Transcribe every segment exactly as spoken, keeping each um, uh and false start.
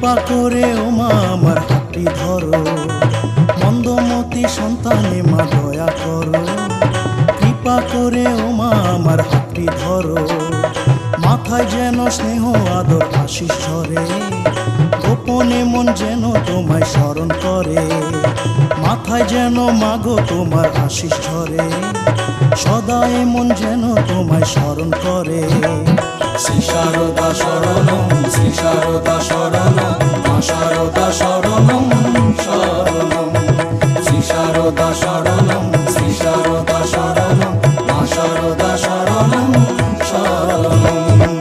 কৃপা করে ও মা আমার হাতটি ধরো, মন্দমতি সন্তানে মা দয়া করো। কৃপা করে ও মা আমার হাতটি ধরো, মাথায় যেন স্নেহ আদর আশিস ঝরে, গোপনে মন যেন তোমায় স্মরণ করে। মাথায় যেন মাগো তোমার আশিস ঝরে, সদাই মন যেন তোমায় স্মরণ করে। শ্রী শারদা শরণম, শ্রী শারদা শরণম, মা শারদা শরণম শরণম। শ্রী শারদা শরণম, শ্রী শারদা শরণম, মা শারদা শরণম শরণম।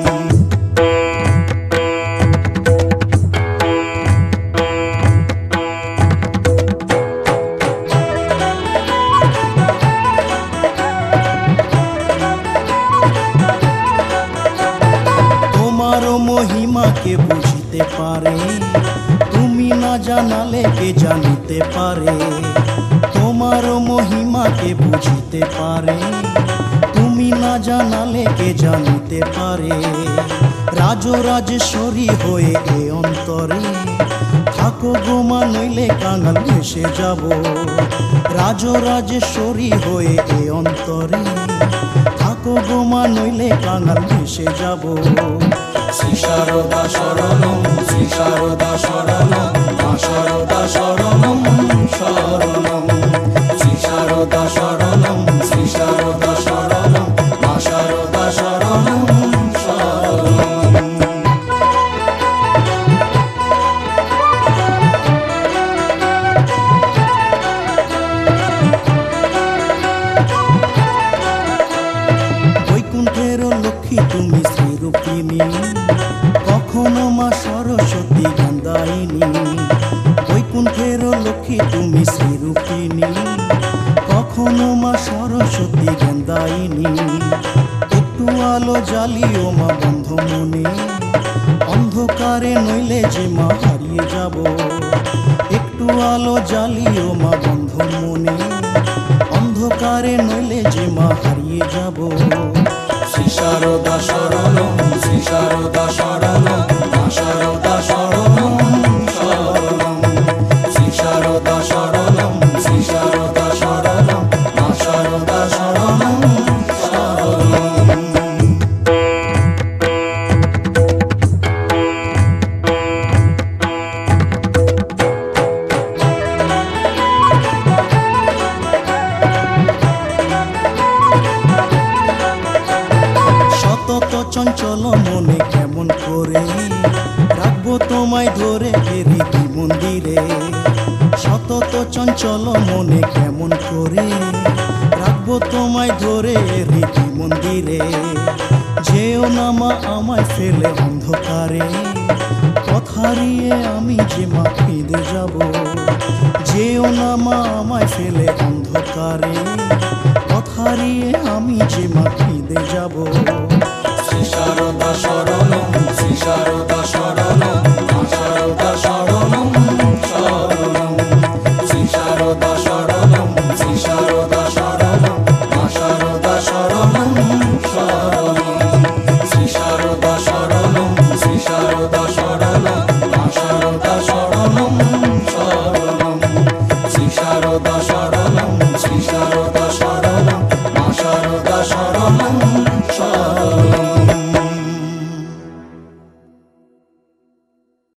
মহিমাকে বুঝিতে পারে, তুমি না জানালে কে জানিতে পারে। তোমার মহিমাকে বুঝিতে পারে, তুমি না জানালে কে জানিতে পারে। রাজরাজেশ্বরী হয়ে এ অন্তরে থাকো গো মা, নইলে কাঙাল ভেসে যাব। রাজরাজেশ্বরী হয়ে এ অন্তরে থাকো গো মা, নইলে কাঙাল ভেসে যাব। শ্রী শারদা শরণম, শ্রী শারদা শরণম, মা শারদা শরণম শরণম। শ্রী শারদা শরণম, শ্রী শারদা শরণম, মা শারদা শরণম শরণম। বৈকুণ্ঠের লক্ষ্মী তুমি শ্রীরূপিণী, কখনো মা সরস্বতী জ্ঞানদায়িনী। বৈকুণ্ঠের লক্ষ্মী তুমি শ্রীরূপিণী, কখনো মা সরস্বতী জ্ঞানদায়িনী। একটু আলো জ্বালিও মা বন্ধ মনে, অন্ধকারে নইলে যে মা হারিয়ে যাব। একটু আলো জ্বালিও মা বন্ধ মনে, অন্ধকারে নইলে যে মা হারিয়ে যাব। শ্রী শারদা শরণম, শ্রী শারদা শরণম, মা শারদা শরণম শরণম। শ্রী শারদা শরণম, শ্রী শারদা শরণম, মা শারদা শরণম শরণম। শতত চঞ্চল মনে কেমন করে রাখবো তোমায় ধরে রীতি মন্দিরে। শতত চঞ্চল মনে কেমন করে রাখবো তোমায় ধরে রীতি মন্দিরে। যেও না মা আমায় ফেলে অন্ধকারে, পথ হারিয়ে আমি যে মা ফিরে যাব। যেও না মা আমায় ফেলে অন্ধকারে, পথ হারিয়ে আমি যে মা ফিরে যাব।